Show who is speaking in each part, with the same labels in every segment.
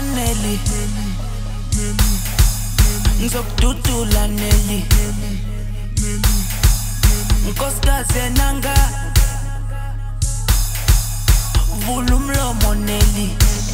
Speaker 1: Nelly ngizokududula Nelly nkosikazi enanga vula umlomo Nelly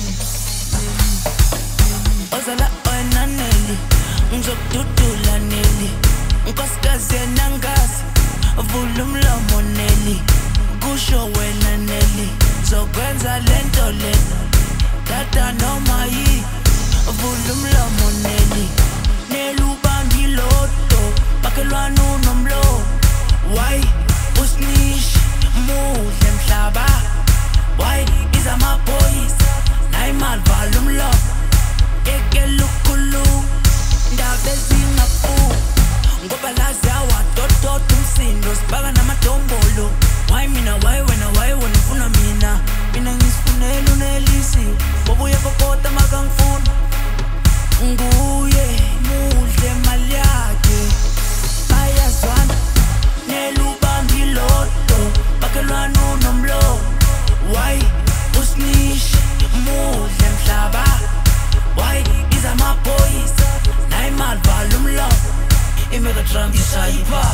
Speaker 1: ozala wena Nelly ngizokududula Nelly nkosikazi enangazi vula umlomo Nelly kusho wena Nelly zokwenza lento lena tata noma yi vula umlomo Nelly Nelly ubambi loto bakelwana unomlo why usnish muhle mhlaba why iza maboys naimal vala umlomo ekelukulu ndaba ezingafu ngoba lazi awadododa umsindo sibaka namadombolo why mina why wena ufuna mina ngisifunela unelisi bobuye kokota makangifuna nguye muhle mali yakhe bayazwana nelubambi loto bakelwana unomlo why usnish muhle mhlaba why iza maboys naimal vala umlomo imega drum disaipa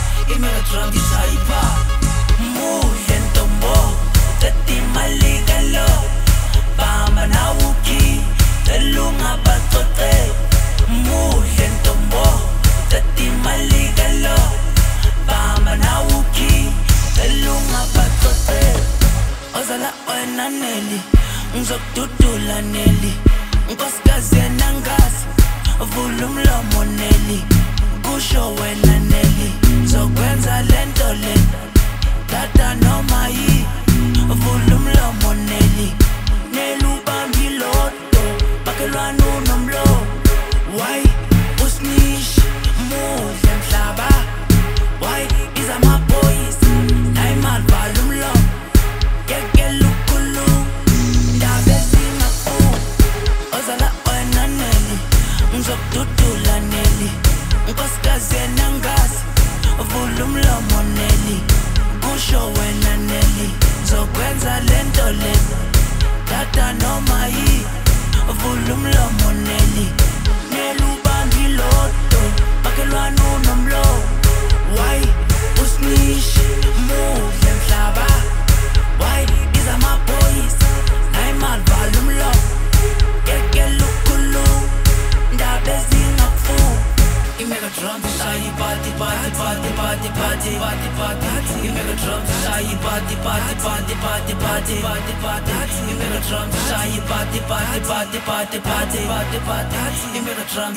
Speaker 1: muhle ntombo tati maligalo bamba na wuki telunga batote muhle ntombo tati maligalo bamba na wuki telunga batote ozala wena Nelly ngizokududula Nelly nkosikazi enangazi vula umlomo Nelly kusho wena Nelly zokwenza lento lena tata noma yi vula umlomo Nelly Nelly ubambi loto bakelwana unomlo why usnish muhle mhlaba why iza maboys naimal vala umlomo yekelukulu ndaba ezingafu ozala wena Nelly ngizokududula Nelly nkosikazi enangazi vula umlomo Nelly kusho wena Nelly zokwenza lento lena tata noma yi vula umlomo Nelly Nelly ubambi loto bakelwana unomlo why usnish muhle mhlaba why iza maboys naimal vala umlomo yekelukulu ndaba ezingafu imega drum shy party imega drum shy party imega drum shy party imega drum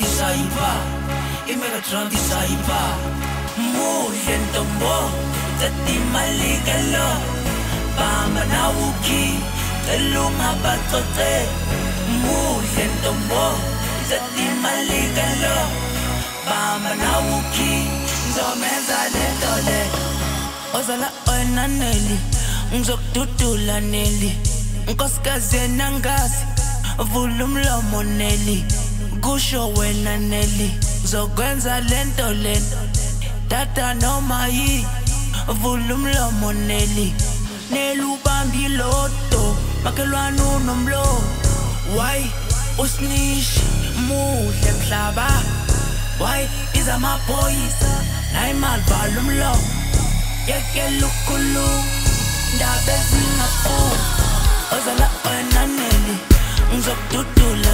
Speaker 1: shy muhle ntombo tati maligalo bamba na wuki telunga batote muhle ntombo tati maligalo bamba na wuki ngizomenza lento le ozala wena Nelly ngizokududula Nelly nkosikazi enangazi vula umlomo Nelly kusho wena Nelly zokwenza lento lena tata noma yi vula umlomo Nelly Nelly ubambi loto bakelwana unomlo why usnish muhle mhlaba why iza maboys naimal vala umlomo yekelukulu ndaba ezingafu ozala wena Nelly ngizokududula